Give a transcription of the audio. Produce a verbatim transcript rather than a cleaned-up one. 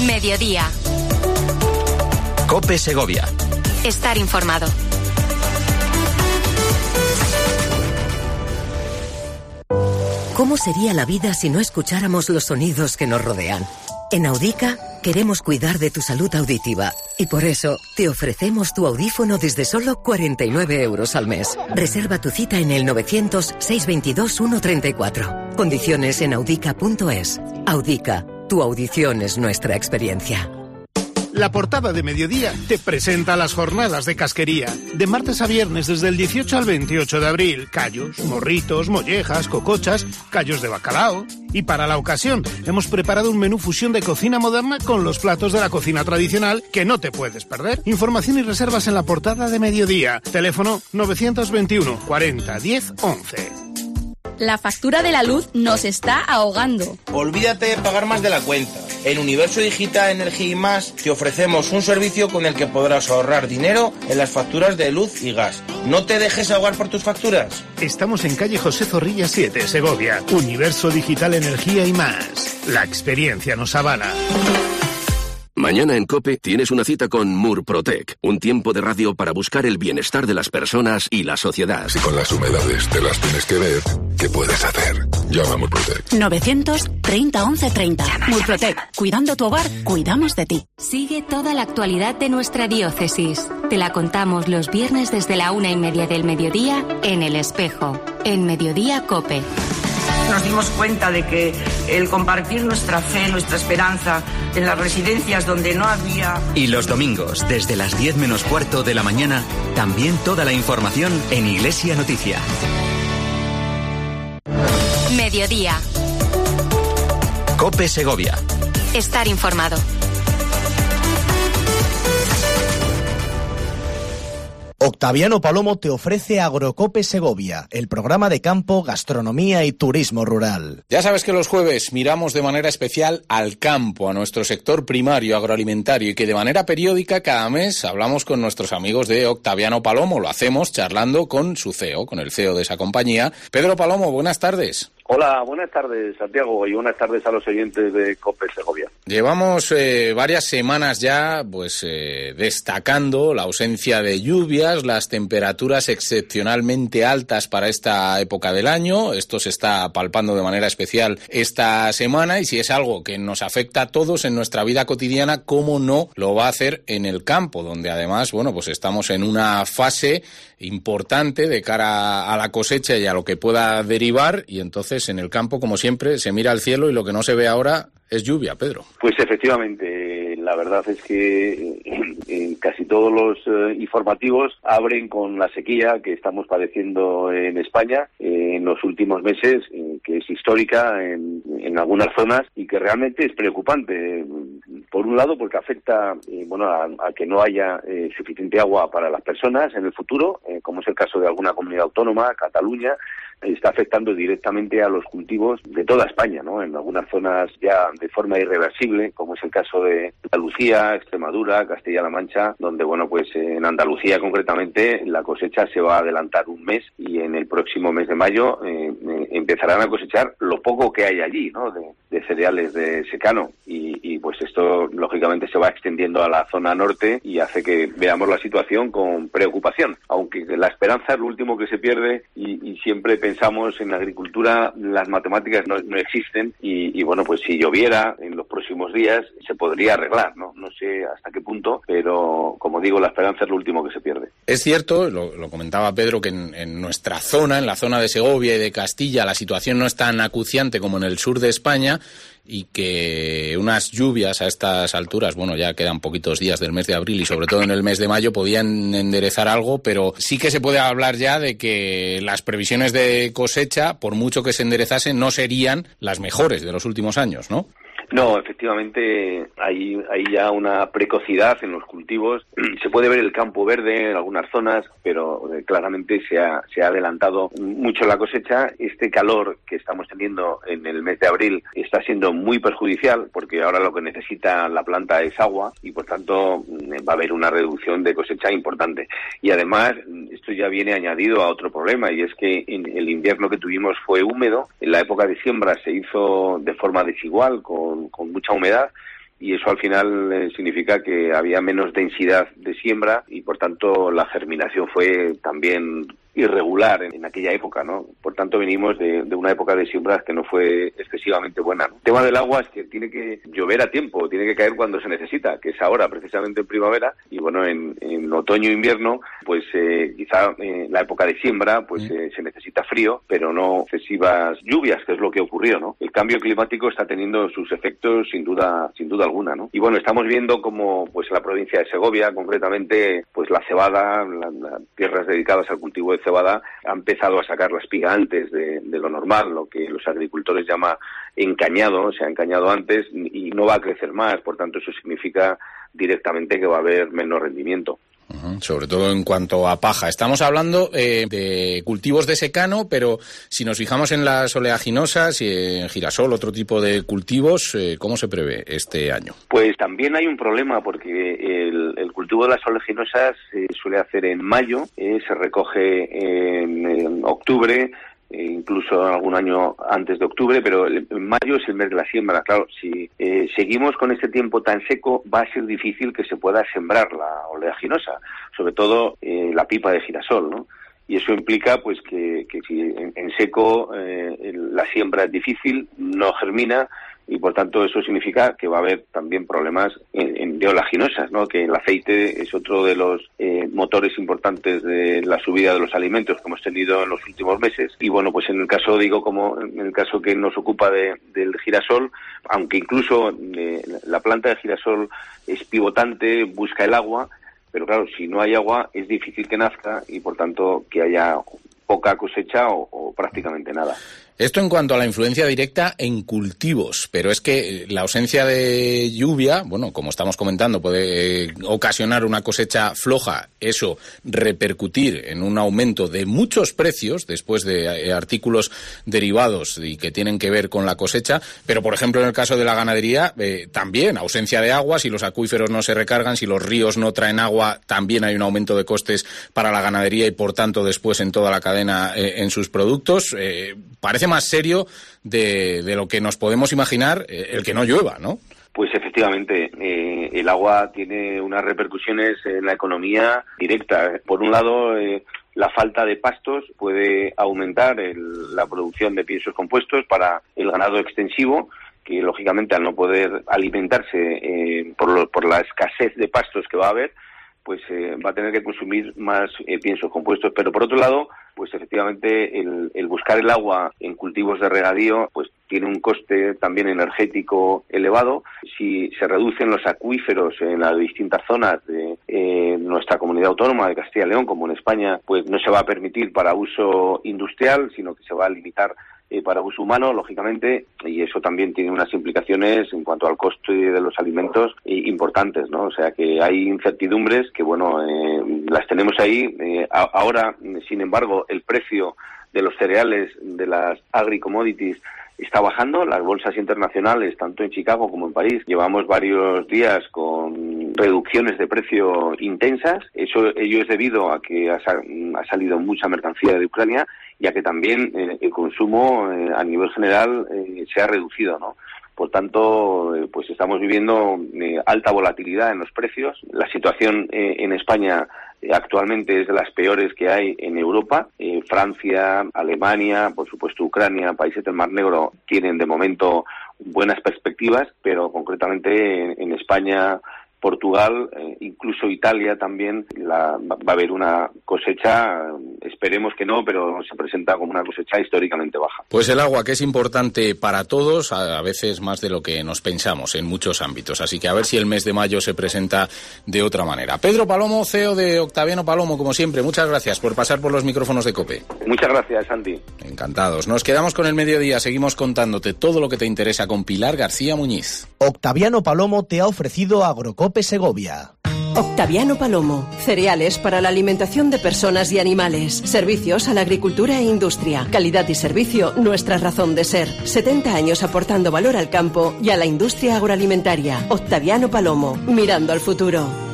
Mediodía. COPE Segovia. Estar informado. ¿Cómo sería la vida si no escucháramos los sonidos que nos rodean? En Audica queremos cuidar de tu salud auditiva y por eso te ofrecemos tu audífono desde solo cuarenta y nueve euros al mes. Reserva tu cita en el novecientos, seiscientos veintidós, ciento treinta y cuatro. Condiciones en audica punto es. Audica, tu audición es nuestra experiencia. La portada de Mediodía te presenta las jornadas de casquería. De martes a viernes desde el dieciocho al veintiocho de abril. Callos, morritos, mollejas, cocochas, callos de bacalao. Y para la ocasión hemos preparado un menú fusión de cocina moderna con los platos de la cocina tradicional que no te puedes perder. Información y reservas en la portada de Mediodía. Teléfono novecientos veintiuno, cuarenta, diez, once. La factura de la luz nos está ahogando. Olvídate de pagar más de la cuenta. En Universo Digital Energía y Más te ofrecemos un servicio con el que podrás ahorrar dinero en las facturas de luz y gas. No te dejes ahogar por tus facturas. Estamos en calle José Zorrilla siete, Segovia. Universo Digital Energía y Más. La experiencia nos avala. Mañana en COPE tienes una cita con Murprotec, un tiempo de radio para buscar el bienestar de las personas y la sociedad. Si con las humedades te las tienes que ver, ¿qué puedes hacer? Llama a Murprotec. novecientos treinta once treinta. Murprotec, cuidando tu hogar, cuidamos de ti. Sigue toda la actualidad de nuestra diócesis. Te la contamos los viernes desde la una y media del mediodía en El Espejo, en Mediodía COPE. Nos dimos cuenta de que el compartir nuestra fe, nuestra esperanza en las residencias donde no había... Y los domingos, desde las diez menos cuarto de la mañana, también toda la información en Iglesia Noticia. Mediodía. COPE Segovia. Estar informado. Octaviano Palomo te ofrece Agrocope Segovia, el programa de campo, gastronomía y turismo rural. Ya sabes que los jueves miramos de manera especial al campo, a nuestro sector primario agroalimentario, y que de manera periódica cada mes hablamos con nuestros amigos de Octaviano Palomo. Lo hacemos charlando con su C E O, con el C E O de esa compañía. Pedro Palomo, buenas tardes. Hola, buenas tardes, Santiago, y buenas tardes a los oyentes de COPE Segovia. Llevamos eh, varias semanas ya pues eh, destacando la ausencia de lluvias, las temperaturas excepcionalmente altas para esta época del año. Esto se está palpando de manera especial esta semana, y si es algo que nos afecta a todos en nuestra vida cotidiana, ¿cómo no lo va a hacer en el campo? Donde además, bueno, pues estamos en una fase importante de cara a la cosecha y a lo que pueda derivar, y entonces en el campo, como siempre, se mira al cielo y lo que no se ve ahora es lluvia, Pedro. Pues efectivamente, la verdad es que en casi todos los eh, informativos abren con la sequía que estamos padeciendo en España eh, en los últimos meses, eh, que es histórica en, en algunas zonas y que realmente es preocupante. Por un lado, porque afecta eh, bueno a, a que no haya eh, suficiente agua para las personas en el futuro, eh, como es el caso de alguna comunidad autónoma, Cataluña. Está afectando directamente a los cultivos de toda España, ¿no? En algunas zonas ya de forma irreversible, como es el caso de Andalucía, Extremadura, Castilla-La Mancha, donde, bueno, pues en Andalucía concretamente la cosecha se va a adelantar un mes y en el próximo mes de mayo eh, eh, empezarán a cosechar lo poco que hay allí, ¿no? De, de cereales de secano y, y pues esto lógicamente se va extendiendo a la zona norte y hace que veamos la situación con preocupación, aunque la esperanza es lo último que se pierde y, y siempre pensamos en la agricultura, las matemáticas no, no existen y, y bueno, pues si lloviera en los próximos días se podría arreglar, ¿no? No sé hasta qué punto, pero como digo, la esperanza es lo último que se pierde. Es cierto, lo, lo comentaba Pedro, que en, en nuestra zona, en la zona de Segovia y de Castilla, la situación no es tan acuciante como en el sur de España, y que unas lluvias a estas alturas, bueno, ya quedan poquitos días del mes de abril y sobre todo en el mes de mayo podían enderezar algo, pero sí que se puede hablar ya de que las previsiones de cosecha, por mucho que se enderezasen, no serían las mejores de los últimos años, ¿no? No, efectivamente hay, hay ya una precocidad en los cultivos. Se puede ver el campo verde en algunas zonas, pero eh, claramente se ha, se ha adelantado mucho la cosecha. Este calor que estamos teniendo en el mes de abril está siendo muy perjudicial porque ahora lo que necesita la planta es agua y por tanto va a haber una reducción de cosecha importante. Y además esto ya viene añadido a otro problema y es que en el invierno que tuvimos fue húmedo. En la época de siembra se hizo de forma desigual con con mucha humedad y eso al final eh, significa que había menos densidad de siembra y por tanto la germinación fue también irregular en, en aquella época, ¿no? Por tanto venimos de, de una época de siembras que no fue excesivamente buena, ¿no? El tema del agua es que tiene que llover a tiempo, tiene que caer cuando se necesita, que es ahora, precisamente en primavera, y bueno, en, en otoño e invierno, pues eh, quizá eh, la época de siembra, pues eh, se necesita frío, pero no excesivas lluvias, que es lo que ocurrió, ¿no? El cambio climático está teniendo sus efectos sin duda, sin duda alguna, ¿no? Y bueno, estamos viendo como, pues en la provincia de Segovia, concretamente, pues la cebada, las la tierras dedicadas al cultivo de cebada ha empezado a sacar la espiga antes de, de lo normal, lo que los agricultores llaman encañado, se ha encañado antes y no va a crecer más, por tanto eso significa directamente que va a haber menos rendimiento. Uh-huh. Sobre todo en cuanto a paja. Estamos hablando eh, de cultivos de secano, pero si nos fijamos en las oleaginosas y en girasol, otro tipo de cultivos, eh, ¿cómo se prevé este año? Pues también hay un problema porque el, el cultivo de las oleaginosas se suele hacer en mayo, eh, se recoge en, en octubre, Eh, incluso algún año antes de octubre, pero el, en mayo es el mes de la siembra. Claro, si eh, seguimos con este tiempo tan seco, va a ser difícil que se pueda sembrar la oleaginosa, sobre todo eh, la pipa de girasol, ¿no? Y eso implica pues que, que si en, en seco eh, la siembra es difícil, no germina, y por tanto eso significa que va a haber también problemas en, en de oleaginosas, ¿no? Que el aceite es otro de los eh, motores importantes de la subida de los alimentos que hemos tenido en los últimos meses. Y bueno, pues en el caso, digo, como en el caso que nos ocupa de, del girasol, aunque incluso eh, la planta de girasol es pivotante, busca el agua, pero claro, si no hay agua es difícil que nazca y por tanto que haya poca cosecha o, o prácticamente nada. Esto en cuanto a la influencia directa en cultivos, pero es que la ausencia de lluvia, bueno, como estamos comentando, puede ocasionar una cosecha floja, eso repercutir en un aumento de muchos precios después de artículos derivados y que tienen que ver con la cosecha, pero por ejemplo en el caso de la ganadería eh, también ausencia de agua, si los acuíferos no se recargan, si los ríos no traen agua, también hay un aumento de costes para la ganadería y por tanto después en toda la cadena eh, en sus productos. Eh, parece más serio de, de lo que nos podemos imaginar eh, el que no llueva, ¿no? Pues efectivamente, eh, el agua tiene unas repercusiones en la economía directa. Por un lado, eh, la falta de pastos puede aumentar el, la producción de piensos compuestos para el ganado extensivo, que lógicamente al no poder alimentarse eh, por, lo, por la escasez de pastos que va a haber, pues eh, va a tener que consumir más eh, piensos compuestos. Pero por otro lado, pues efectivamente el, el buscar el agua en cultivos de regadío pues tiene un coste también energético elevado. Si se reducen los acuíferos en las distintas zonas de eh, nuestra comunidad autónoma de Castilla y León, como en España, pues no se va a permitir para uso industrial, sino que se va a limitar Eh, para uso humano, lógicamente, y eso también tiene unas implicaciones en cuanto al coste de los alimentos eh, importantes, ¿no? O sea que hay incertidumbres que, bueno, eh, las tenemos ahí. Eh, a- ahora, sin embargo, el precio de los cereales, de las agri-commodities, está bajando. Las bolsas internacionales, tanto en Chicago como en París, llevamos varios días con reducciones de precio intensas. Eso ello es debido a que ha, sa- ha salido mucha mercancía de Ucrania y a que también eh, el consumo eh, a nivel general eh, se ha reducido, ¿no? Por tanto, eh, pues estamos viviendo eh, alta volatilidad en los precios. La situación eh, en España eh, actualmente es de las peores que hay en Europa. Eh, Francia, Alemania, por supuesto Ucrania, países del Mar Negro tienen de momento buenas perspectivas, pero concretamente en, en España, Portugal, eh, incluso Italia también la, va a haber una cosecha, esperemos que no, pero se presenta como una cosecha históricamente baja. Pues el agua, que es importante para todos, a veces más de lo que nos pensamos en muchos ámbitos. Así que a ver si el mes de mayo se presenta de otra manera. Pedro Palomo, C E O de Octaviano Palomo, como siempre, muchas gracias por pasar por los micrófonos de COPE. Muchas gracias, Santi. Encantados. Nos quedamos con el mediodía, seguimos contándote todo lo que te interesa con Pilar García Muñiz. Octaviano Palomo te ha ofrecido Agrocope Segovia. Octaviano Palomo. Cereales para la alimentación de personas y animales. Servicios a la agricultura e industria. Calidad y servicio, nuestra razón de ser. setenta años aportando valor al campo y a la industria agroalimentaria. Octaviano Palomo. Mirando al futuro.